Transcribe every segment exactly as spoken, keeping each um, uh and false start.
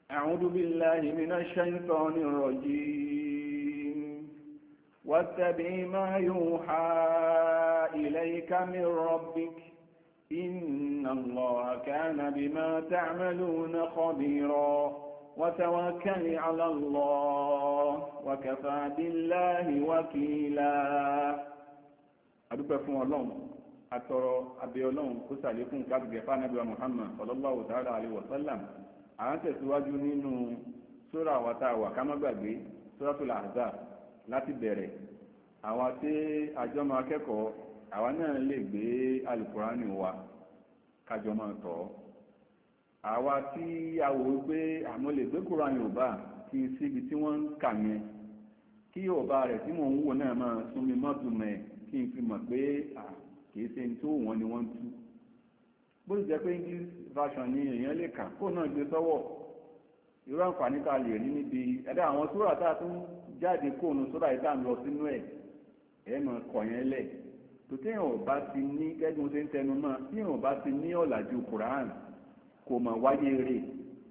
أعوذ بالله من الشيطان الرجيم واتبع ما يوحى إليك من ربك إن الله كان بما تعملون خبيرا وتوكل على الله وكفى بالله وكيلا. adúpẹ́ fún Ọlọ́run atọrọ abẹ Ọlọ́run kó ṣàlékún kábíyè fún Ànábì Muhammad sallallahu ta'ala alaihi wa sallam. À ń tẹ̀síwájú nínú sura àwàtà wà ká má gbàgbé Suratul Ahzab láti bẹ̀rẹ̀. àwa tí àjọ máa kẹ́kọ̀ọ́ àwa náà lè gbé alukurani wa kájọ máa tọ̀ ọ́. àwa tí a wò ó pé àmọ́ lè gbé kurani Yorùbá kí n síbi tí wọ́n ń kà yẹn kí Yorùbá rẹ̀ tí mò ń wò náà máa sún mi mọ́tò mẹ́ kí n fi mọ̀ pé kì í ṣe ní tó wọ́n ni wọ́n ń tú. bó ti jẹ́ pé English version ni èèyàn lè kà kó náà gbé sọ́wọ́ irú àǹfààní tá a lè rí níbi ẹ̀dá àwọn sóra tá a tún jáde kóònù sóra yìí tá a ń lọ sínú ẹ̀ ẹ̀ mọ̀ kọ̀ yẹn lẹ̀ tó téèyàn ò bá ti ní kẹ́dùn ṣe ń tẹnu mọ́ téèyàn ò bá ti ní ọ̀làjú Quran kò mọ̀ wáyé rè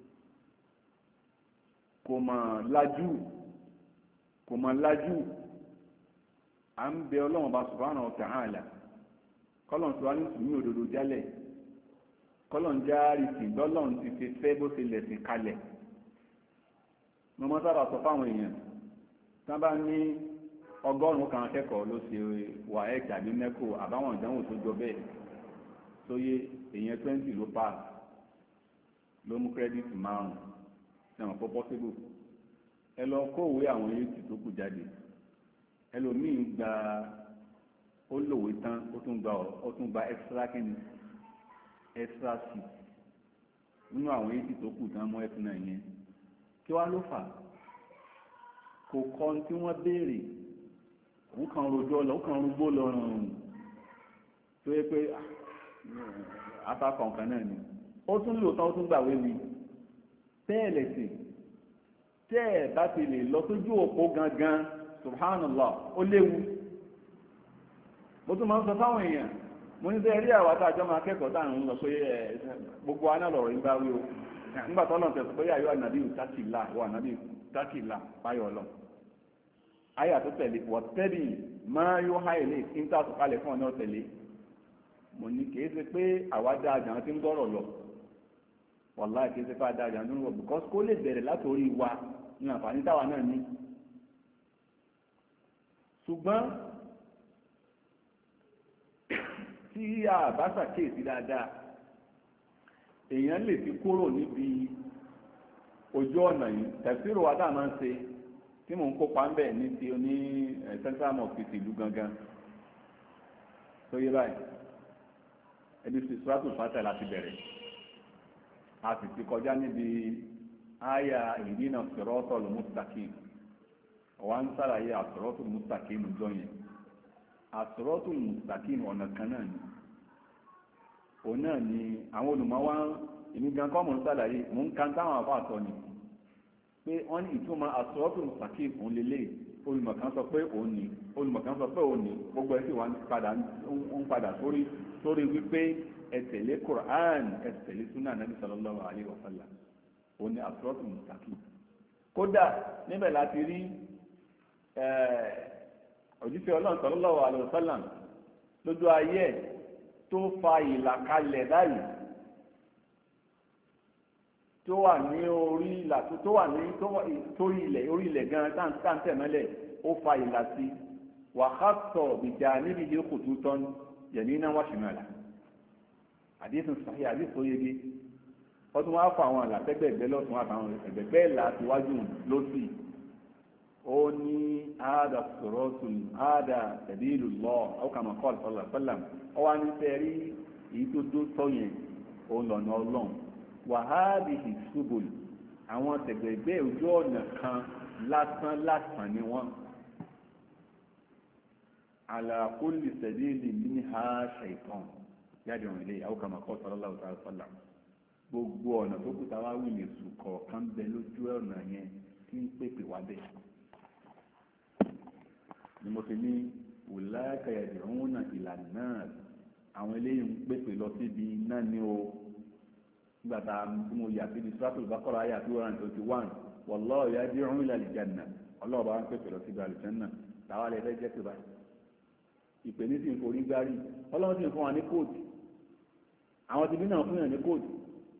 kò mọ̀ lájú kò mọ̀ lájú à ń bẹ Ọlọ́run bá subhanahu wa ta'ala kọ́lọ̀ tó wá ní sùnmí òdodo jálẹ̀ kọ́lọ̀ ń já rìsìn lọ́lọ́run ti fi fẹ́ bó ṣe lẹ̀sìn kalẹ̀. mo mọ́ sábà sọ fáwọn èèyàn tí wọ́n bá ní ọgọ́rùn-ún kan akẹ́kọ̀ọ́ ló ṣe waec àbí neco àbáwọn ìdánwò tó jọ bẹ́ẹ̀ tó yé èèyàn twenty ló pass ló mú kírẹ́dìtì márùn-ún ẹ̀wọ̀n pọ́ possible. ẹ lọ kówé àwọn yéètì tó kù jáde ẹlòmíín gba ó lòwe tán ó tún gba ó tún gba extra kínní extra sí nínú àwọn yéètì tó kù tán mọ́ ẹ̀fún náà yẹn kí wá ló fà kò kọ́ tí wọ́n béèrè òun kan rojọ́ lọ òun kan rúgbó lọ rọrùn tó yẹ pé apákan náà ni ó tún lò tán ó tún gbàwé mi bẹ́ẹ̀ lẹ̀sìn tẹ́ ẹ̀ bá ti lè lọ sójú òpó gangan subhanallah ó léwu. mo tún máa ń sọ fáwọn èèyàn mo ní sẹ́ rí àwọn àtàjọ́ máa kẹ́kọ̀ọ́ táà ń lọ pé gbogbo aná lọ̀rọ̀ yín bá wí o nígbà tó lọ́n tẹ̀sán pé àyọ̀ ànàbí tákìlá wọ ànàbí tákìlá báyọ̀ lọ. ayé àtúntẹ̀lé wọ́n tẹ́lẹ̀ máa yóò háyè lè kí n tà sọ̀kalẹ̀ fún ọ̀nà ọ̀tẹ̀lé. mo ní kì í ṣe pé àwa dá àjà tí ń gbọ́rọ̀ lọ wàláì kì í ṣe pé àdá àjà ń lọ because kó lè bẹ̀rẹ̀ látòrí wa ní àǹfààní táwa náà ní. ṣùgbọ́n tí a bá ṣàkíyèsí dáadáa èèyàn lè fi kúrò níbi ojú ọ̀nà yìí tẹ̀síìrò wa dáa máa ń ṣe tí mò ń kópa ń bẹ̀ ní ti oní central mosque ìlú gangan tó yé báyìí ẹbí ti sùràtù fàtà láti bẹ̀rẹ̀ a sì ti kọjá níbi àyà ìdínà siratal mustaqim ọ̀wá ń sàlàyé àsiratul mustaqim lójọ́ yẹn àsiratul mustaqim ọ̀nà kan náà ni òun náà ni àwọn olùmọ̀ wá èmi gan kọ́ mọ̀ ń sàlàyé mò ń kan táwọn àbá àtọ̀ ni pé wọ́n ní ìtumọ̀ àsiratul mustaqim òun lélẹ̀ olùmọ̀ kan sọ pé òun ni olùmọ̀ kan sọ pé òun ni gbogbo ẹ̀ sì wá ń padà sórí sórí wípé ẹ tẹ̀lé Qur'an ẹ tẹ̀lé sunnah Nabi sallallahu alaihi wa sallam òun ni àsiratul mustaqim. kódà níbẹ̀ láti rí òjíṣẹ́ Ọlọ́run sallallahu alaihi wa sallam lójú ayé ẹ̀ tó fa ìlà kalẹ̀ báyìí tó wà ní orí ìlà tó wà ní torí ilẹ̀ orí ilẹ̀ gan táǹtẹ̀ mẹ́lẹ̀ ó fa ìlà sí wàhátọ̀ bìjà níbi ilé kòtò tán yẹ̀ní náà wá ṣìmọ̀lá àdéhùn sàhí àdéhùn tó yege wọ́n tún wá fọ àwọn àlàtẹ́gbẹ̀gbẹ́ lọ́tún àtàwọn ẹ̀gbẹ̀gbẹ́ ìlà àtiwájú lọ́sì ó ní àádà sọ̀rọ̀tún àádà sabilullah aw kama qala sallallahu alaihi wasallam ó wá ní sẹ́rí èyí tó dó tọ́ yẹn òun lọ́nà ọlọ́run wa hadhihi subul àwọn tẹ̀gbẹ̀gbẹ́ ojú ọ̀nà kan lásán lásán ni wọ́n ala kulli sabili minha shaytan yáde wọn ilé aw kama qala sallallahu alaihi wasallam gbogbo ọ̀nà tó kù táwa wí lè sùn kọ̀ọ̀kan bẹ lójú ọ̀nà yẹn tí ń pèpè wá bẹ́ẹ̀ ni mo fi ní wùláàkà yad'una ila an-nar àwọn eléyìí ń pèpè lọ síbi náà ní o nígbà tá a mo yà sí ibi suratul Baqara àyà two hundred and twenty one wallahu yad'u ila al-janna ọlọ́ọ̀bá ń pèsè lọ sí ibi àlùjánnà táwa lè fẹ́ jẹ́ pé báyìí ìpè ní sì ń forí gbárí ọlọ́run sì ń fún wa ní kóòtù àwọn tìbí náà fún yàn ní kóòtù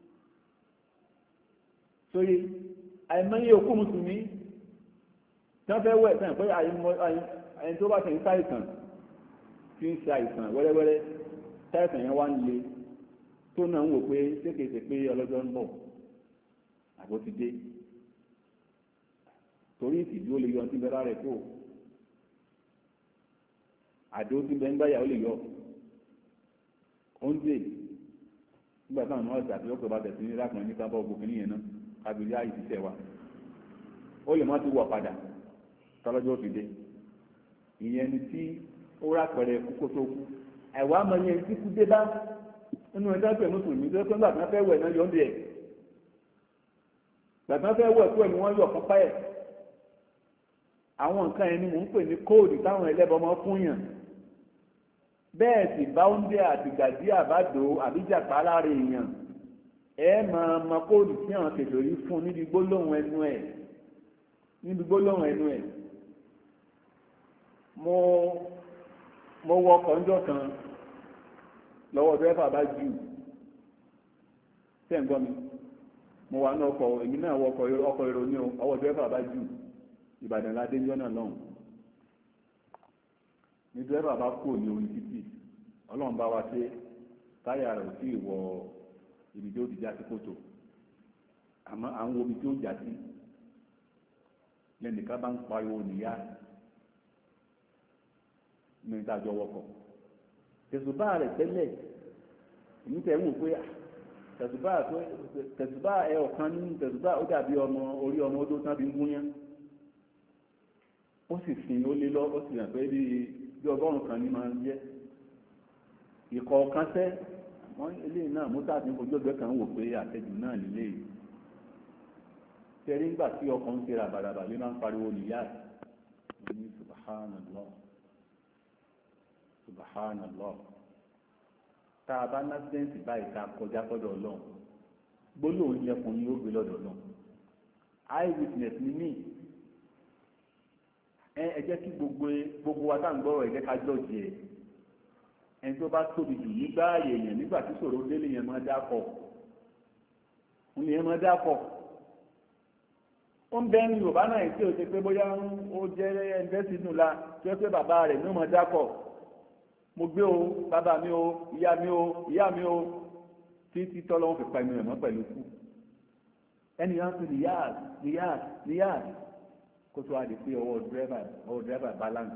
sórí àìmọye òkú mùsùlùmí tí wọ́n fẹ́ wẹ̀ sẹ́yìn pé ẹni tó bá tẹ̀yìn sáìsàn tí ń ṣe àìsàn wẹ́rẹ́wẹ́rẹ́ sáìsàn yẹn wá ń le tó náà ń wò pé sékèsè pé ọlọ́jọ́ ń bọ̀ àbó ti dé torí ìtìjú ó lè yọ ọtí bẹ́ẹ̀ rẹ̀ kó àdó tí bẹ́ẹ̀ ń gbáyà ó lè yọ ó ń dè nígbà táwọn ọmọ ọ̀sẹ̀ àti ọkọ̀ bá tẹ̀sí ní lápọn ní kábọ̀ gbogbo kìnìyàn náà kábíyá àyè ṣiṣẹ́ wa ó lè má ti wọ̀ padà tọ́lọ́jọ́ fi dé ìyẹn ni tí ó rà pẹ̀rẹ̀ kókó tó kú ẹ̀wà máa yẹn tí kú dé bá nínú ẹ̀dá pẹ̀ mùsùlùmí tó pé ńgbà tí wọ́n fẹ́ wẹ̀ náà yọ̀ ń bẹ̀ gbà tí wọ́n fẹ́ wẹ̀ kú ẹ̀ ni wọ́n yọ̀ fún páyẹ̀ àwọn nǹkan ẹni mò ń pè ní kóòdù táwọn ẹlẹ́bọ máa fún yàn bẹ́ẹ̀ sì báúndé àtìgbàdí àbádò àbíjàpá lára èèyàn ẹ máa mọ kóòdù tí àwọn kèfèrí fún níbi gbólóhùn ẹnu ẹ̀ níbi gbólóhùn ẹnu ẹ̀ mo mo wọ ọkọ̀ ńjọ́ kan lọ́wọ́ dẹ́fà bá jù tẹ́ ń gbọ́ mi mo wà ní ọkọ̀ èmi náà wọ ọkọ̀ èrò ní ọwọ́ dẹ́fà bá jù Ìbàdàn ládé ńjọ́ náà lọ́hùn ní dẹ́fà bá kú ní orí títì ọlọ́run bá wa ṣe táyà rẹ̀ ò tí ì wọ ibi tí ó ti já sí kòtò àmọ́ à ń wo ibi tí ó já sí lẹ́nìkan bá ń pariwo nìyá ní ìdájọ́ wọkọ̀ tẹ̀sùbá rẹ̀ tẹ́lẹ̀ èmi tẹ̀ ń wò pé tẹ̀sùbá tẹ̀sùbá ẹ ọ̀kan ní tẹ̀sùbá ó dàbí ọmọ orí ọmọ odó tán bí ń gúnyán ó sì fin ó lé lọ ó sì hàn pé bí bí ọgọ́rùn-ún kan ní máa ń jẹ́ ìkọ̀ kan sẹ́ wọ́n eléyìí náà mú tàbí ojú ọgbẹ́ kan wò pé àtẹ̀jù náà nílé yìí tẹ̀rí ńgbà tí ọkọ̀ ń ṣe ràbàràbà ló máa ń pariwo nìyá ẹ̀ ní subhanallah subhanallah tá a bá násìdẹ́ǹtì báyìí ká kọjá sọ́dọ̀ ọlọ́run gbólóhùn yẹn fún yín ó gbé lọ́dọ̀ ọlọ́run eye witness ni mí ẹ ẹ jẹ́ kí gbogbo gbogbo wa tá à ń gbọ́rọ̀ ẹ jẹ́ ká jọ́ọ̀jì ẹ̀ ẹni tó bá tóbi jù nígbà èèyàn nígbà tí sọ̀rọ̀ délé yẹn máa dákọ̀ ń lè yẹn máa dákọ̀ ó ń bẹ́ ní Yorùbá náà tí o ṣe pé bóyá ó jẹ́ ẹgbẹ́ sínú la tí ó pé bàbá rẹ̀ ní ó máa dákọ̀ mo gbé o bàbá mi o ìyá mi o ìyá mi o títí tọ́lọ́wọ́n fi pa inú ẹ̀ mọ́ pẹ̀lú kú ẹni yẹn ń pè ní yáàd ní yáàd ní yáàd kó tó wá di pé ọwọ́ dírẹ́bà ọwọ́ dírẹ́bà balance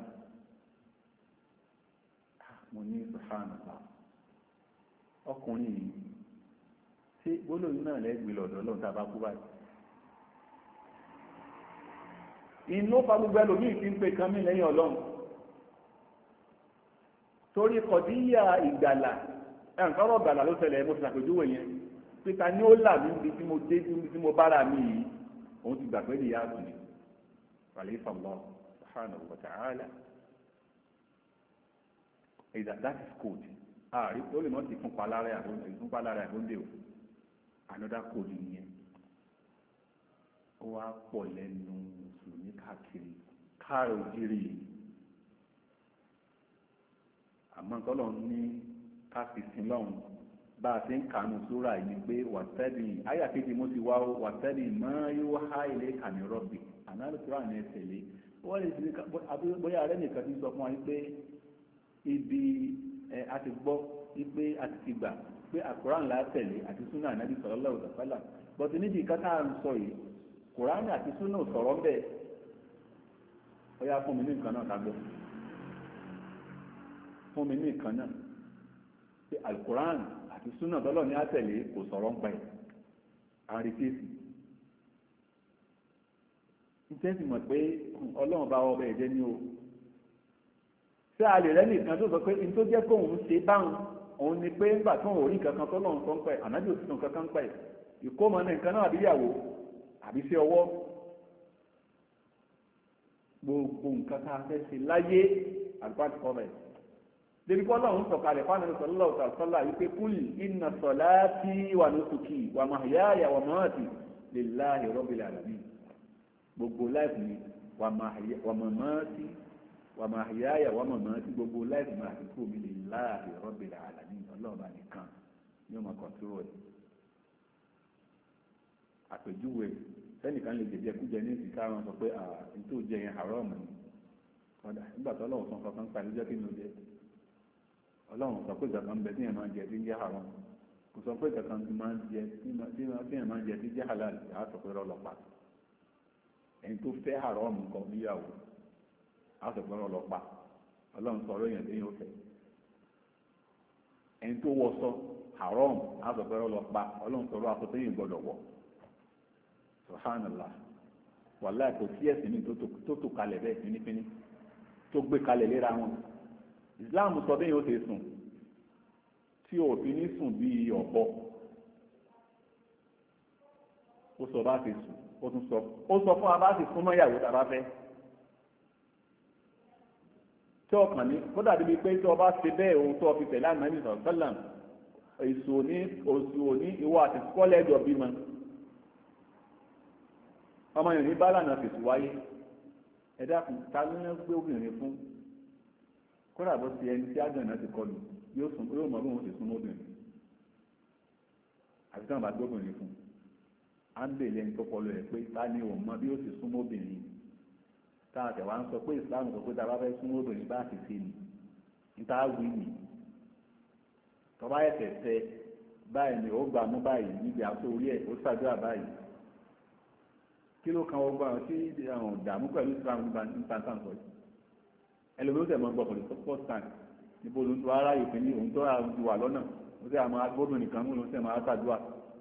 mo ní subhanallah ọkùnrin yìí ṣé gbólóhùn náà lẹ́gbẹ̀ẹ́ lọ́dọ̀ ọlọ́run tá a bá kú báyìí inú fa gbogbo ẹlòmíì fi ń pe kan mí lẹ́yìn ọlọ́run torí kọ̀díyà ìgbàlà ẹ̀ǹkan ọ̀rọ̀ ìgbàlà ló ṣẹlẹ̀ mo ti ṣàpèjúwe yẹn pété ní ó là níbi tí mo dé níbi tí mo bára mi yìí òun ti gbà pé lè yá àtúnyẹ wàlẹ́ ìfàmọ́ subhanahu wa ta'ala ìdá that is code ààrí ó lè mọ́ sí fúnpa lára ìfúnpa lára ìfúnde o another code nìyẹn ó wá pọ̀ lẹ́nu mùsùlùmí káàkiri káàrọ̀ òjìrì àmọ́ tọ́lọ̀ ní káfíìsìn lọ́hùn bá a ti ń kànú sóra yìí pé wàtẹ́lì àyà kejì mo ti wá o wàtẹ́lì máa yóò há ilé kàní rọ́bì ànálùkúrò àná ẹsẹ̀lé wọ́n lè ti bóyá alẹ́ nìkan ti sọ fún wa pé ibi ẹ a ti gbọ́ pé a ti ti gbà pé àkùrán là á tẹ̀lé àti súnà ànábì sallallahu alaihi wasallam bọ́tí níbi ìkátà ń sọ yìí kùránì àti súnà sọ̀rọ̀ bẹ́ẹ̀ ó yá fún mi ní nǹkan náà ká gbọ́ fún mi ní nǹkan náà pé alukuran àti súnà tọ́lọ̀ ní àtẹ̀lé kò sọ̀rọ̀ ń pa ẹ̀ àríkèsì ìtẹ́sì mọ̀ pé ọlọ́run bá ọbẹ̀ ẹ̀jẹ̀ ní o ṣé a lè rẹ́ nìkan tó sọ pé ní tó jẹ́ kóun ṣe báwọn òun ni pé nígbà tó ń rí kankan tọ́lọ̀ ń sọ ń pa ẹ̀ ànájì òsì kankan ń pa ẹ̀ ìkómọ ní nǹkan náà àbíyàwó àbí sí ọwọ́ gbogbo nǹkan tá a fẹ́ ṣe láyé àlùfáàtì kọ́ bẹ̀ débi kọ́ lọ́run sọ̀kalẹ̀ fún àwọn sallallahu alaihi wasallam wípé kúl inna salati wa nusuki wa mahyaya wa mamati lillahi rabbil alamin gbogbo láìpù mi wa mamati wa mahyaya wa mamati gbogbo láìpù mi àti kú mi lillahi rabbil alamin ọlọ́ọ̀bá nìkan ní ọmọ kọ̀ntúrò ẹ̀ àpèjúwe sẹ́nìkan lè jẹjẹ kújẹ ní ìsìká wọn sọ pé nítorí jẹ yẹn haram ni kọ́dà nígbà tó ọlọ́run sọ kankan pa níjọ́ kí ni ó jẹ ọlọ́run sọ pé kankan bẹ tí yẹn máa ń jẹ tí ń jẹ haram kò sọ pé kankan tí máa ń jẹ tí yẹn máa ń jẹ tí jẹ halal á sọ pé rọlọ́pàá ẹni tó fẹ́ haram nǹkan níyàwó á sọ pé rọlọ́pàá ọlọ́run sọ ọ̀rọ̀ yẹn lẹ́yìn òfẹ́ ẹni tó wọṣọ haram á sọ pé rọlọ́pàá ọlọ́run sọ ọ̀rọ̀ aṣọ tó yẹn gbọdọ̀ wọ̀ subhanallah wàláì kò sí ẹ̀sìn mi tó tó kalẹ̀ bẹ́ẹ̀ fínífíní tó gbé kalẹ̀ léra wọn islam sọ bẹ́ẹ̀ yóò ṣe sùn tí òfin ní sùn bíi ọ̀bọ ó sọ bá ti sùn ó tún sọ ó sọ fún wa bá ti súnmọ́ ìyàwó tá a bá fẹ́ tí ọkàn ní kódà débi pé tí ọba ṣe bẹ́ẹ̀ ohun tó fi tẹ̀lé àná ìsọ̀ sọ́làm èso ní oṣù òní ìwọ àti kọ́lẹ́jọ bímọ ọmọ yìí ní bálànà fèsì wáyé ẹ dákun ta ló ń gbé obìnrin fún kódà bó ti ẹni tí àgbẹ̀nà ti kọlù yóò sùn yóò mọ̀ bí wọ́n ti sún obìnrin àti táwọn bá gbé obìnrin fún à ń bèèrè ẹni tó kọlù ẹ̀ pé ta ni ò mọ bí ó ti sún obìnrin táwọn àtẹ̀wá ń sọ pé ìsìláàmù sọ pé ta bá fẹ́ sún obìnrin bá ti ṣe nì níta wí nì tọ́ba ẹ̀sẹ̀ tẹ báyìí ni ó gbà mú báyìí níbi àtó orí ẹ̀ ó ṣàdúrà báyìí kí ló kan ọgbà tí àwọn ìdààmú pẹ̀lú ìsìláàmù nípa nǹkan sọ yìí ẹlòmíràn tẹ̀ mọ́ gbọ́ pẹ̀lú support tank níbo ló ń tó ara yìí pín ní òun tó wà lọ́nà ó sì àmọ́ agbódùn nìkan mú ló ń tẹ̀ máa ṣàdúrà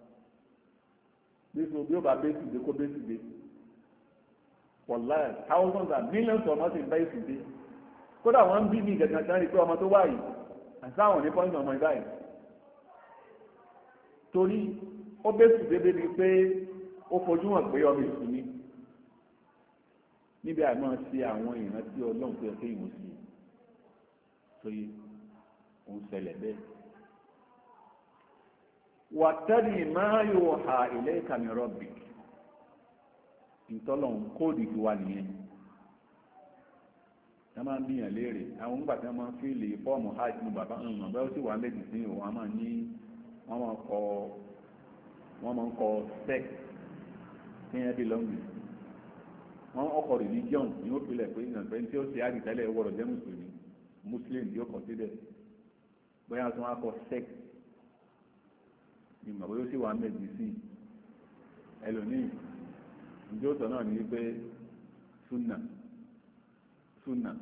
bí ó bá bẹ́sì dé kó bẹ́sì dé wọ̀láyà thousands and millions of us in bẹ́sì dé kódà wọ́n ń bí ní ìgbẹ̀gbẹ̀ kan rí pé ọmọ tó wà yìí àtàwọn ní pọ́ńtì ọmọ ìbáyìí torí ó bẹ́sì dé débi pé ó fojú hàn pé ọmọ ìsìn ni níbi àmọ́ sí àwọn ìrántí ọlọ́run tó yẹ kí ìwọ̀n sí tóyí òun ṣẹlẹ̀ bẹ́ẹ̀. wàtẹ́lì máa yóò ha ilé ìkànnì rọ́bì ìtọ́lọ́run kóòdù ti wà nìyẹn wọ́n máa ń bíyàn léèrè àwọn nígbà tí wọ́n máa ń fíìlì fọ́ọ̀mù hajj ní bàbá ọ̀nà bẹ́ẹ̀ ó sì wà méjì sí òun wọ́n máa ní wọ́n máa kọ wọ́n máa ń kọ sex ní ẹbí lọ́ngì wọn ọkọ religion ni ó filẹ̀ pé ìyànfẹ́ tí ó ṣe àdìtẹ́lẹ̀ wọ̀rọ̀ jẹ́ mùsùlùmí muslim yóò consider bóyá tí wọ́n á kọ sex ìmọ̀ bóyá ó sì wà méjì sí ẹlòmíì ìjọ sọ náà ní pé sunna sunna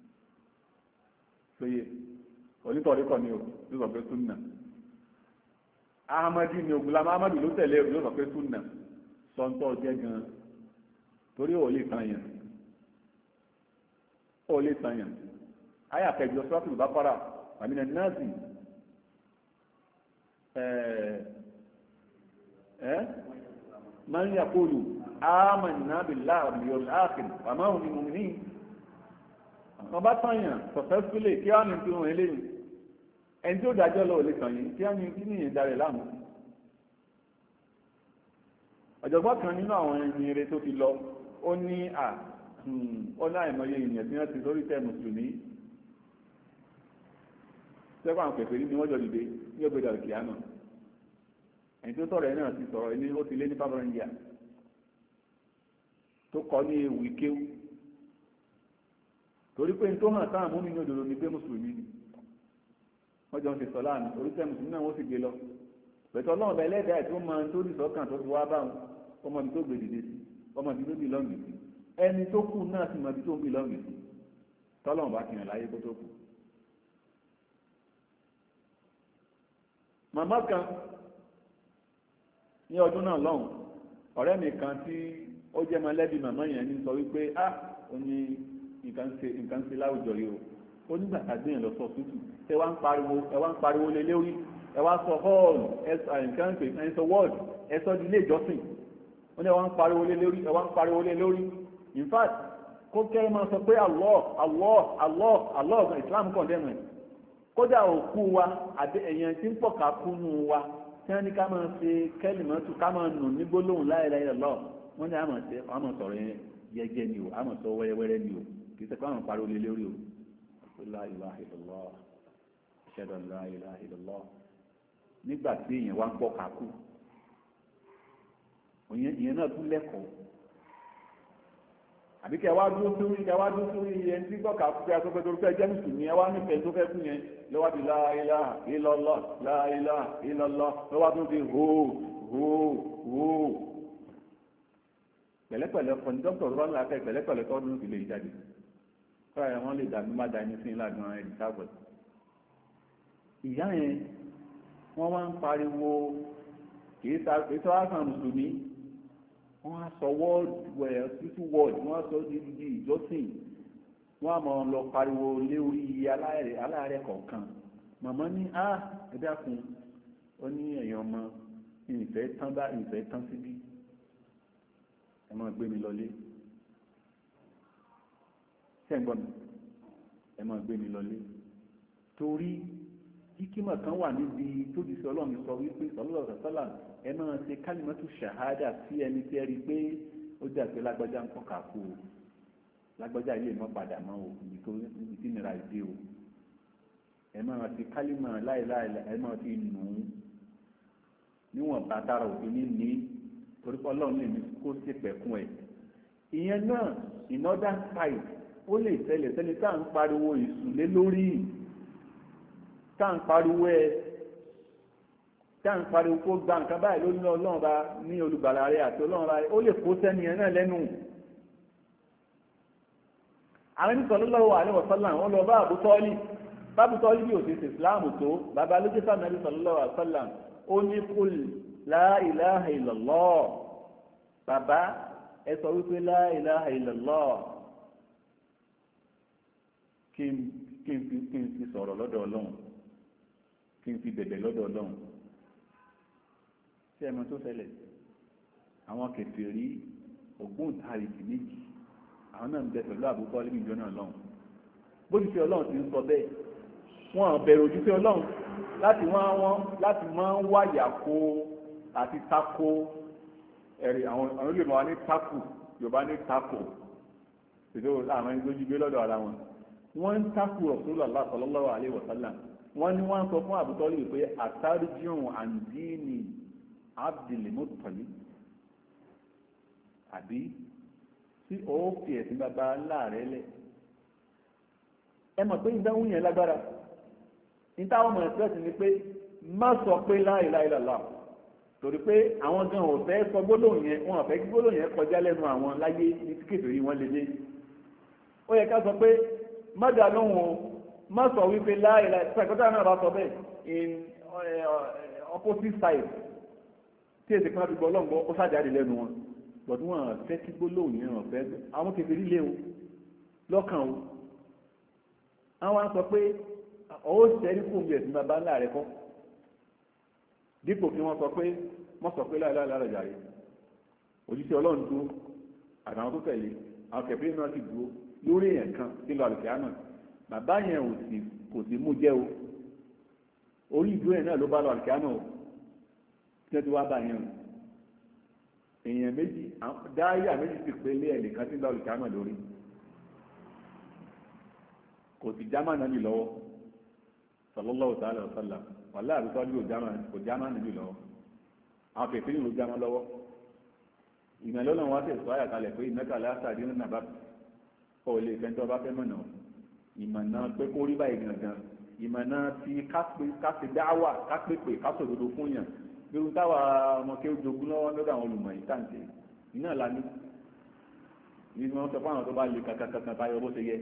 péye onítọ̀ríkọ̀ ni ó ló sọ pé sunna ahamadi ni ogunlama ahamadi ló tẹ̀lé ló sọ pé sunna sọ́ńtọ́ jẹ́ gan-an torí ò lè tàn yàn ò lè tàn yàn àyà kẹjọ sọ́ọ̀tù bá kọ́ra àmìnà náàsì ẹ́ máa ń yàkóòlù amanna billahi wal yawmil akhir wa ma hum bimu'minin wọ́n bá tàn yàn successfully kí á ní tí wọ́n eléyìí ẹni tí ó dájọ́ lọ ò lè tàn yín kí á ní kí ní ìdarí láàmú ọ̀jọ̀gbọ́n kan nínú àwọn ẹni eré tó ti lọ ó ní à ó ní àìmọye èèyàn tí wọ́n ti lórí tẹ́ mùsùlùmí sẹ́kọ̀ àwọn pẹ̀pẹ̀ ní wọ́n jọ dìde ní ọgbẹ̀dà òkè àná ẹni tó tọ̀rọ̀ ẹ̀ náà ti sọ̀rọ̀ ní ó ti lé ní five hundred tó kọ́ ní ewu ìkéwú torí pé tó hàn sáà mú nínú òdòdó ni pé mùsùlùmí ni wọ́n jọ ń ṣe sọ láàánú orí tẹ́ mùsùlùmí náà wọ́n sì gbé lọ pẹ̀tọ́ ọlọ́run bẹ lẹ́dàá ẹ̀ tó máa ń tó ní sọ́kàn tó fi wá báwọn ọmọ ibi tó gbé dìde sí ọmọ ibi tó bì lọ́ọ̀gì sí ẹni tó kù náà sì mọ ibi tó ń bì lọ́ọ̀gì sí tọ́lọ́run bá kìyàn láyé kó tó kù. màmá kan ní ọdún náà lọ́hùn ọ̀rẹ́ mi kan tí ó jẹ́ mọ̀lẹ́bí màmá yẹn ní sọ wípé ah ó ní nǹkan ṣe nǹkan ṣe láwùjọ yìí o ó nígbà tá a gbé yẹn lọ sọ tútù ẹ wá ń pariwo ẹ wá ń pariwo lé lórí ẹ wá sọ hall nǹkan pè ẹ sọ ward ẹ sọ di ilé ìjọsìn ó ní ẹ wá ń pariwo lé lórí ẹ wá ń pariwo lé lórí in fact kó kẹ́ ẹ máa sọ pé Allah Allah Allah Allah ọ̀gbìn Islam condemn ẹ̀ kódà òkú wa àbí èèyàn tí ń pọ̀ ká kú nù wa tí wọ́n ní ká máa ṣe kẹ́lìmọ́tù ká máa nù ní gbólóhùn la ilaha illallah wọ́n ní àmọ̀ ṣe àmọ̀ sọ̀rọ̀ yẹn jẹ́jẹ́ ni o àmọ̀ sọ wẹ́rẹ́wẹ́rẹ́ ni o kì í ṣe pé àwọn pariwo lé lórí o la ilaha illallah ashhadu an la ilaha illallah nígbà tí èèyàn wá ń pọ̀ ká kú ìyẹn náà tún lẹ́kọ̀ọ́ àbí kẹ wá dúró sórí kẹ wá dúró sórí ẹni tí gbọ́kà fún akọ́kọ́ tó fẹ́ jẹ́ mùsùlùmí ẹ wá nífẹ̀ẹ́ tó fẹ́ kú yẹn lọ́wọ́ ti la ilaha illallah la ilaha illallah lọ́wọ́ tó ti hó hó hó pẹ̀lẹ́pẹ̀lẹ́ kọ́ni dókítà rọ́ọ̀nù lákẹ́ pẹ̀lẹ́pẹ̀lẹ́ kọ́ ọdún ìlú ìjáde fúnra ẹ̀ wọ́n lè dàbí má dání sí ńlá gan ẹ̀dì sábọ̀ ìyá yẹn wọ́n wá ń pariwo kì í sọ àṣà mùsùlùmí wọ́n á sọ wọ́ọ̀dù ẹ̀ títí wọ́ọ̀dù wọ́n á sọ dídí ìjọsìn wọ́n á máa lọ pariwo lé orí aláàárẹ̀ kọ̀ọ̀kan màmá ní á ẹ dákun ó ní ẹ̀yàn ọmọ ìfẹ́ tán bá ìfẹ́ tán síbí ẹ máa gbé mi lọlé ṣẹ́ǹgbọ́n mi ẹ máa gbé mi lọlé torí kíkímọ̀ kan wà níbi tó di sọ ọlọ́run sọ wípé sọlọ́ọ̀ sọ́lá ẹ máa ṣe kálímọ́tù ṣàhádà sí ẹni tí ẹ rí i pé ó jà pé lágbájá ń kọ́kà kú o lágbájá ilé ìmọ̀ padà mọ́ o ibi tí nira ìdí o ẹ máa fi kálímọ̀ láìláì ẹ máa fi nù ú níwọ̀n bàtàrà òfin ní ní torí pé ọlọ́run lè ní kó ṣe pẹ̀kún ẹ̀ ìyẹn náà in other side ó lè tẹ̀lé tẹ́lẹ̀ tá à ń pariwo ìsúlé lórí tá à ń pariwo ẹ tá à ń pariwo kó gba nǹkan báyìí lórí ọlọ́run bá ní olùgbàlà rẹ àti ọlọ́run bá ó lè kó sẹ́ni ẹ̀ náà lẹ́nu. àwọn ẹni sallallahu alaihi wasallam wọn lọ bá Abu Talib bá Abu Talib bí òṣèṣe ìsìláàmù tó bàbá lójú sáà nàbí sallallahu alaihi wasallam ó ní kul la ilaha illallah bàbá ẹ sọ wípé la ilaha illallah kí n kí n fi kí n fi sọ̀rọ̀ lọ́dọ̀ ọlọ́run kí n fi bẹ̀bẹ̀ lọ́dọ̀ ọlọ́run tí ẹ̀mọ́ tó ṣẹlẹ̀ àwọn kèfèrí ògbóǹtarìgì méjì àwọn náà ń bẹ pẹ̀lú Abu Talib ìjọ náà lọ́hùn bó ti fi ọlọ́run ti ń sọ bẹ́ẹ̀ wọ́n bẹ̀rù ojú sí ọlọ́run láti wọ́n wọ́n láti máa ń wáyà kó àti tako ẹ̀rí àwọn àwọn olùmọ̀ wa ní tako Yorùbá ní tako ìdó àwọn ẹni tó jí gbé lọ́dọ̀ ara wọn wọ́n ń tako Rasulullah sallallahu alaihi wasallam wọ́n ní wọ́n sọ fún Abu Talib pé àtàríjùn àǹdíìnì Abdul Muttalib àbí tí ó fi ẹ̀sìn bàbá ńlá rẹ̀ lẹ̀ ẹ mọ̀ pé ìdáhùn yẹn lágbára ìtàwọn ọmọ ẹ̀sìn ni pé má sọ pé la ilaha illallah torí pé àwọn gan ò fẹ́ sọ gbólóhùn yẹn wọn ò fẹ́ kí gbólóhùn yẹn kọjá lẹ́nu àwọn láyé ní tíkètò yìí wọ́n lé lé ó yẹ ká sọ pé má dà lóhùn o má sọ wípé la ilaha ìsàkọ́tà náà bá sọ bẹ́ẹ̀ in opposite side tí èsì kan ti gbọ́ ọlọ́ngbọ́ ó ṣàjáde lẹ́nu wọn bọ̀dú wọn fẹ́ kí gbólóhùn yẹn hàn fẹ́ àwọn kékeré lé o lọ́kàn o àwọn á sọ pé ọwọ́ sẹ́rí kò bí ẹ̀sìn bàbá ńlá rẹ kọ́ dípò kí wọ́n sọ pé wọ́n sọ pé láìláì lára jàre òjíṣẹ́ ọlọ́run dúró àtàwọn tó tẹ̀lé àwọn kẹfìrí náà sì dúró lórí èèyàn kan nílò àlùkìá náà bàbá yẹn ò sì kò sí mú jẹ́ o orí ìdúró yẹn náà ló bá lọ àlùkìá náà o tí wọ́n ti wá bá yẹn o èèyàn méjì dáyà méjì sì pé lé ẹnìkan tí ń lọ àlùkìá náà lórí kò sì já mànà mi lọ́wọ́ sallallahu ta'ala wa sallam wàlá àbúkọ́ ní kò já mànà mi lọ́wọ́ àwọn kẹfìrí ló já mọ́ lọ́wọ́ ìmọ̀ lọ́nà wọn sì sọ àyàkálẹ̀ pé ìmẹ́ta lásàdé nínú àbá ọ̀ lè fẹ́ tó bá fẹ́ mọ̀nà ìmọ̀ náà pé kó rí báyìí gangan ìmọ̀ náà ti káṣe dáwà kápépè káṣọ òdodo fún yàn bí wọn táwa ọmọ kí ó jogún lọ́wọ́ lọ́dọ̀ àwọn olùmọ̀ yìí tàǹtẹ̀ iná la ní ní wọn sọ fún àwọn tó bá lè kankan táyọ bó ṣe yẹ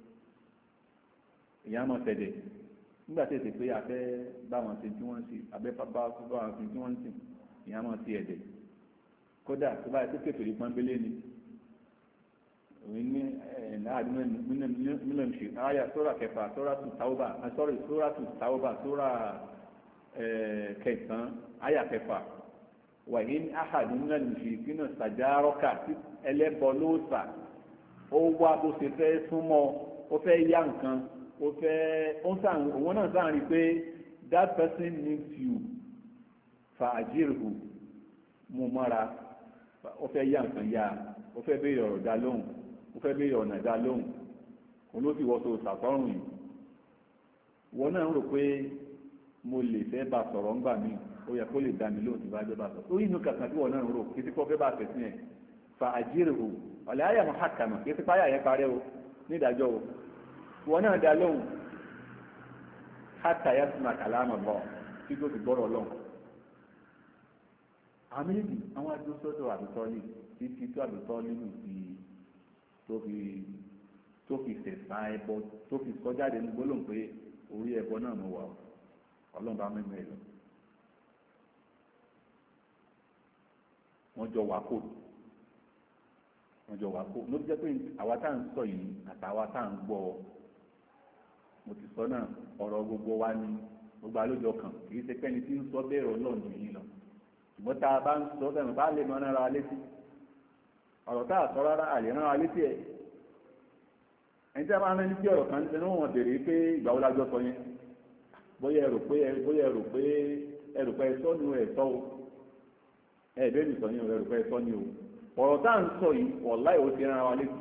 ìyá mọ̀ tẹ̀dẹ̀ nígbà tí èsì pé abẹ́ bá wọn ṣe tí wọ́n ń ṣe abẹ́ bá wọn ṣe tí wọ́n ń ṣe ìyá mọ̀ ti ẹ̀dẹ̀ kódà tó bá yẹ kó kékeré pọ́nbélé ni òun ní ẹ̀ẹ́dínláàdúnmọ́ mílíọ̀nù ṣe àyà sóra kẹfà sóra tù táwọ́bà sọ́rí sóra tù táwọ́bà sóra kẹsàn-án àyà kẹfà wàyí ní àhàdùn náà lè ṣe ìpínlẹ̀ sàjárọ́kà ẹlẹ́bọ lóòsà ó wá bó ṣe fẹ́ súnmọ́ ó fẹ́ yá nǹkan ó fẹ́ òun náà sáà rí pé that person needs you fa àjírù mú mọ́ra ó fẹ́ yá nǹkan yá ó fẹ́ béèrè ọ̀rọ̀ dá lóhùn ó fẹ́ béèrè ọ̀nà dá lóhùn òun ló sì wọ́ tó sàtọ́rùn yìí wọn náà ń rò pé mo lè fẹ́ bá sọ̀rọ̀ ńgbà míì ó yẹ kó lè dá mi lóhùn tí bá jẹ́ bá sọ̀rọ̀ ó yínú kankan tí wọn náà ń rò kí tí kò fẹ́ bá fẹ́ sí ẹ̀ fa àjírò ọ̀lẹ́ àyà mọ́ hàkàmà kí tí páyà yẹn parẹ́ o ní ìdájọ́ o wọn náà dá lóhùn hàtà yà sùnà kàlámà bọ̀ tí tó ti gbọ́rọ̀ lọ́hùn. àmì ìdí àwọn adúsọ́dọ̀ àbùtọ́lì títí tó àbùtọ́lì nù fi tó fi tó fi sẹ̀sán ẹbọ tó fi sọ jáde ní gbólóhùn pé orí ẹbọ náà mo wà ó ọlọ́run bá mẹ́mẹ́ lọ. wọ́n jọ wà kó wọ́n jọ wà kó ló jẹ́ pé àwa tá à ń sọ yìí àtàwa tá à ń gbọ́ mo ti sọ náà ọ̀rọ̀ gbogbo wa ní gbogbo alójọ kan kì í ṣe pẹ́ni tí ń sọ bẹ́ẹ̀ ọlọ́run yìí lọ ṣùgbọ́n tá a bá ń sọ bẹ́ẹ̀ bá lè mọ náírà létí ọ̀rọ̀ tá a sọ rárá àlè náírà létí ẹ̀ ẹni tí a máa ń rẹ́ni tí ọ̀rọ̀ kan ṣe ní wọ́n bèrè pé ìgbà wo lájọ́ sọ yẹn bóyá ẹ rò pé bóyá ẹ rò pé ẹ rò pé ẹ̀sọ́ ni ẹ̀sọ́ o ẹ bẹ́ẹ̀ nìsọ yẹn ẹ rò pé ẹ̀sọ́ ni o ọ̀rọ̀ tá à ń sọ yìí wàláhì ó ti rán ara wa létí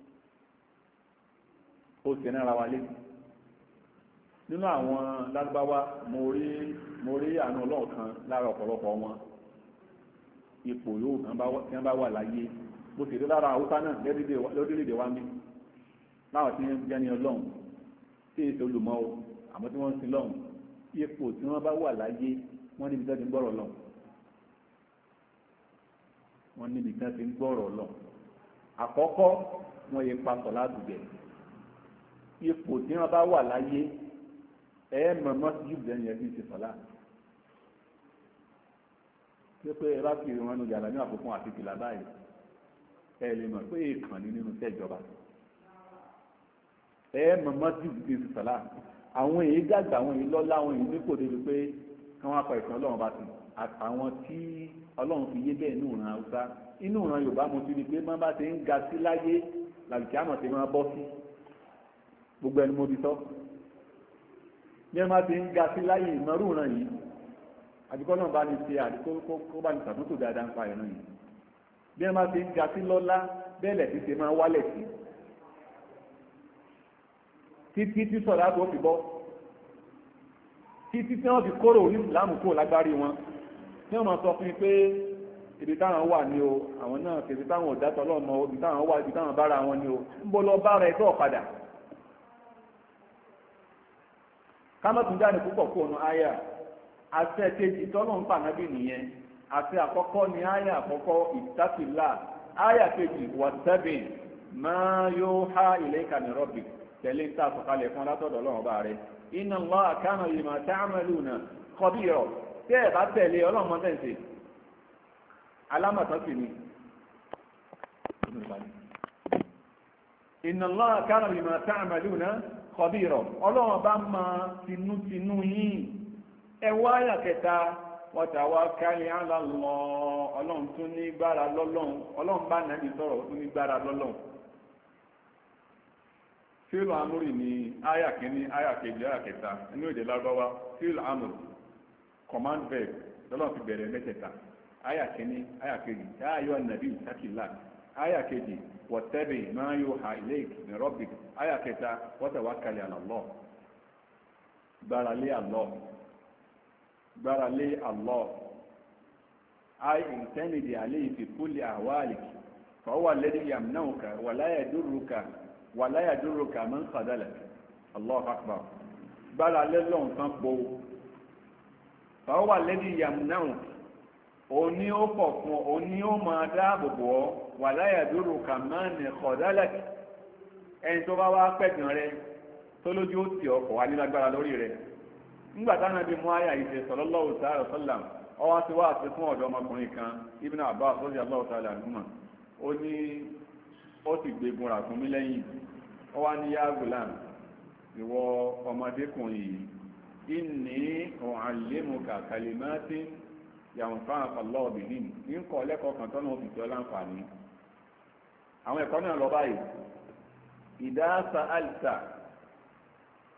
ó ti rán ara wa létí nínú àwọn lágbáwá mo rí mo rí àánú ọlọ́run kan lára ọ̀pọ̀lọpọ̀ wọn ipò yóò tí wọ́n bá wà láyé mo sì rí lára haúsá náà lórílẹ̀-èdè wa mi láwọn tí wọ́n jẹ́ ní ọlọ́run tí èsì olùmọ́ o àmọ́ tí wọ́n ń sin lọ́run ipò tí wọ́n bá wà láyé wọ́n níbi tí wọ́n ti ń gbọ́rọ̀ lọ wọ́n níbi tí wọ́n ti ń gbọ́rọ̀ lọ àkọ́kọ́ wọ́n yẹ papọ̀ ládùúgbẹ̀ ipò tí wọ́n bá wà láyé ẹ mọ̀mọ́ sí jù lẹ́yìn ẹbí ti sọ̀lá pé pé ẹ bá fi wọn nu yàrá ní àkókò àti ìpìlà báyìí ẹ lè mọ̀ pé èèkàn ní nínú iṣẹ́ ìjọba ẹ mọ̀mọ́ sí jù lẹ́yìn ti sọ̀lá àwọn èyí dàgbà àwọn èyí lọ́lá àwọn èyí nípò débi pé kí wọ́n apá ìtàn ọlọ́run bá ti àtàwọn tí ọlọ́run fi yé bẹ́ẹ̀ inú ìran haúsá inú ìran yorùbá mo ti rí i pé má bá ti ń ga sí láyé làlùkí àmọ̀ ti máa bọ́ sí gbogbo ẹni mo ti tọ́ bí wọ́n bá ti ń ga sí láyé ìmọ̀rú ìran yìí àdìkọ́ náà bá ní ṣe àdìkọ́ kó bá ní ṣàtúntò dáadáa ń pa ìran yìí bí wọ́n bá ti ń ga sí lọ́lá bẹ́ẹ̀ lẹ̀ ti ṣe máa wálẹ̀ sí títí tí sọ̀rọ̀ àti òfin bọ́ títí tí wọ́n fi kóró ní ìsìlámù kó lágbárí wọn tí wọ́n máa sọ fún mi pé ibi táwọn wà ní o àwọn náà kèsì táwọn ò dátọ̀ lọ́mọ ibi táwọn wà ibi táwọn bára wọn ní o ń bọ́ lọ bára ẹ̀tọ́ ọ̀padà kámọ́tún jáde púpọ̀ kó nu àyà àṣẹ kejì tọ́lọ́ ń pànábì nìyẹn àṣẹ àkọ́kọ́ ni àyà àkọ́kọ́ ìtàkìlá àyà kejì wàtẹ́bìn máa yóò há ilayka min rabbik tẹ̀lé ń tà sọ̀kalẹ̀ fún látọ̀dọ̀ ọlọ́run bá rẹ̀ inna Allaha kana bima ta'maluna khabira tẹ́ ẹ̀ bá tẹ̀lé ọlọ́run mọ́ tẹ̀sí alámọ̀tán sì ni inna Allaha kana bima ta'maluna khabira ọlọ́run bá máa tinútinú yín ẹ wá àyà kẹta wa tawakkal 'ala Allah ọlọ́run tún ní gbára lọ́lọ́run ọlọ́run bá nàbì sọ̀rọ̀ tún ní gbára lọ́lọ́run fíìlù amúrì ní àyà kìíní àyà kejì àyà kẹta inú èdè lágbáwá fíìlù amúrì command verb lọ́lọ́ fi bẹ̀rẹ̀ mẹ́tẹ̀ẹ̀ta àyà kìíní àyà kejì ayọ̀ nàbí takìlá àyà kejì wọ̀tẹ́bì máa yóò ha ilayk min rabbik àyà kẹta wa tawakkal 'ala Allah gbáralé Allah gbáralé Allah ay i'tamid alayhi fi kulli ahwalik fa huwa alladhi yamna'uka wa la yadurruka wàlá yàdúró kà máa ń sàdálẹ̀ Allahu Akbar gbára lẹ́lọ́n kan po fàáwà lẹ́dí yàmùnáà òní ó pọ̀ fún òní ó máa dáàbò bò ọ́ wàlá yàdúró kà máa ń sàdálẹ̀ ẹni tó bá wá pẹ̀gàn rẹ tó lójú ó tì ọkọ̀ wá nílágbára lórí rẹ nígbà táwọn ẹbí mú àyà ìṣe sallallahu ta'ala wa sallam ọwọ́ ti wá àti fún ọ̀dọ́ ọmọkùnrin kan Ibn Abbas radiyallahu ta'ala anhuma ó ní ó sì gbégun rà fún mi lẹ́yìn ó wá ní yá gulam ìwọ ọmọdékùnrin yìí inni u'allimuka kalimatin yanfa'uka Allahu bihin ní kọ́ lẹ́kọ̀ọ́ kan tọ́nà òfin tí ó láǹfààní àwọn ẹ̀kọ́ náà lọ báyìí idha sa'alta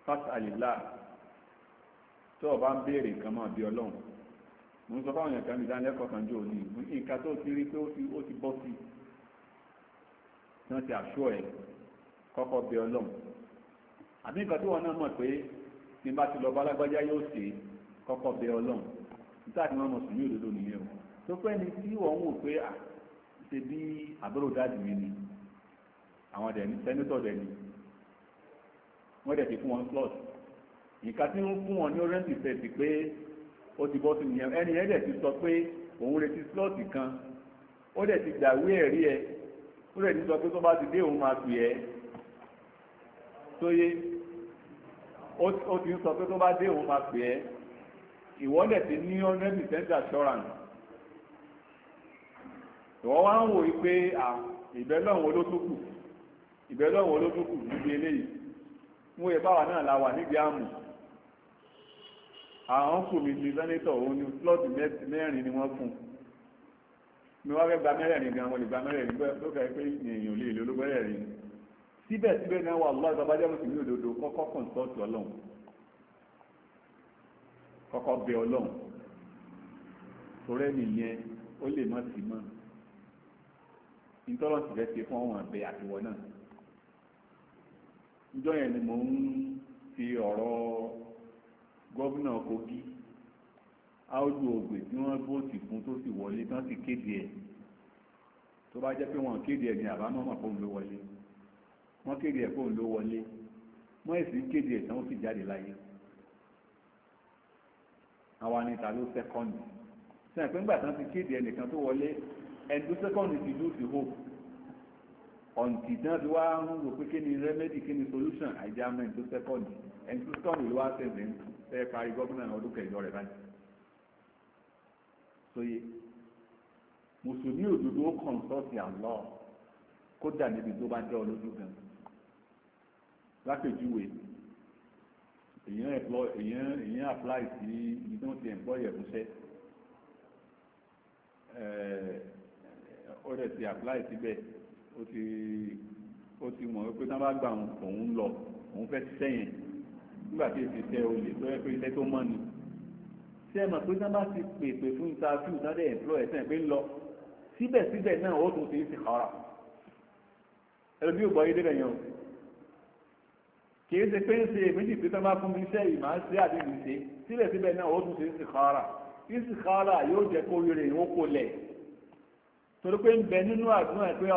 fas'alillah tó o bá ń béèrè nǹkan máa bí ọlọ́run mo ń sọ fáwọn èèyàn kan ní ìdánilẹ́kọ̀ọ́ kan jò ní nǹkan tó ti rí pé ó ti bọ́ sí tí wọ́n ti àṣọ ẹ̀ kọ́kọ́ bí ọlọ́run àbí nǹkan tí wọ́n náà mọ̀ pé ní bá ti lọ bá lágbájá yóò ṣe kọ́kọ́ bí ọlọ́run nígbà tí wọ́n mọ̀ sùn ní òdodo nìyẹn o tó pẹ́ ni tí wọ́n wò pé à ṣe bí àbúrò dáàdì mi ni àwọn dẹ̀ ní sẹ́nítọ̀ dẹ̀ ni wọ́n dẹ̀ ti fún wọn slot nǹkan tí wọ́n fún wọn ní orẹ́ǹtì fẹ̀sì pé ó ti bọ́ sí nìyẹn ẹni ẹ̀ dẹ̀ ti sọ pé òun retí slot kan ó dẹ̀ ti gbàwé ẹ̀rí ẹ̀ ó dẹ̀ ti sọ pé tó bá ti dé òun máa pè ẹ́ tóyé ó ti ń sọ pé tó bá dé òun máa pè ẹ́ ìwọ́n dẹ̀ ti ní hundred percent assurance ìwọ́n wá ń wò yí pé ìbẹ́lọ́wọ́ olótókù ìbẹ́lọ́wọ́ olótókù níbi eléyìí mú ẹ báwa náà la wà níbi àmù àwọn kù mí ní sẹ́nétọ̀ òun ní slọ́ọ̀tì mẹ́rin ni wọ́n fún mi wá fẹ́ gba mẹ́rẹ̀ẹ̀rin gan wọn lè gba mẹ́rẹ̀ẹ̀rin tó kẹ́ pé èèyàn lè lò ló mẹ́rẹ̀ẹ̀rin síbẹ̀síbẹ̀ náà wà lọ́wọ́ ìjọba jẹ́ mùsùlùmí òdodo kọ́kọ́ kọ̀ǹsọ́ọ̀tì ọlọ́run kọ́kọ́ bẹ ọlọ́run torí ẹni yẹn ó lè má sí mọ́ nítorí ọ̀sìn fẹ́ ṣe fún ọ̀hún àbẹ àtiwọ́ náà níjọ́ yẹn ni mò ń fi ọ̀rọ̀ gómìnà Kogi áódù ògbè tí wọ́n vóòtì fún tó sì wọlé tán sì kéde ẹ̀ tó bá jẹ́ pé wọ́n kéde ẹ̀ ní àbámọ́ mọ̀ fóun ló wọlé wọ́n kéde ẹ̀ fóun ló wọlé wọ́n èsì kéde ẹ̀ tán ó sì jáde láyé àwọn anìta ló sẹ́kọ́ndì sẹ́yìn pé ńgbà tán ti kéde ẹnìkan tó wọlé ẹni tó sẹ́kọ́ndì ti lù sí hope ọ̀ǹtì náà ti wá ń rò pé kí ni remedy kí ni solution àìjámẹ́ tó sẹ́kọ́ndì ẹni tó sẹ́kọ́ndì ló wá sẹ́yìn fẹ́ parí gọ́fúnà ọdún kẹjọ rẹ̀ báyìí sóye mùsùlùmí òdodo kọ̀ǹsọ́ọ̀tì àlọ́ kódà níbi tó bá jẹ́ olójú gan lápèjúwe èèyàn employ èèyàn èèyàn apply sí ibi tí wọ́n ti employ ẹ̀fúnṣẹ́ ó dẹ̀ ti apply síbẹ̀ ó ti ó ti mọ̀ wípé tí wọ́n bá gbà òun lọ òun fẹ́ ṣiṣẹ́ yẹn nígbà tí èsì tẹ olè tó yẹ pé iṣẹ́ tó mọ́ ni tí ẹ mọ̀ pé tí wọ́n bá ti pèpè fún interview tí wọ́n dẹ̀ employ ẹ̀sẹ̀ pé ń lọ síbẹ̀síbẹ̀ náà ó tún ti ń sìkọ́ra ẹ̀rọ bí ò gbọ́ yé débẹ̀ yẹn o kìí ṣe pé ń ṣe èméjì pé tí wọ́n bá fún mi iṣẹ́ yìí máa ń ṣe àdéhùn ṣe síbẹ̀síbẹ̀ náà ó tún ti ń sìkọ́ra ìsìkọ́ra yóò jẹ́ kó rere ìwọ́n kó lẹ̀ torí pé ń bẹ nínú àdúrà pé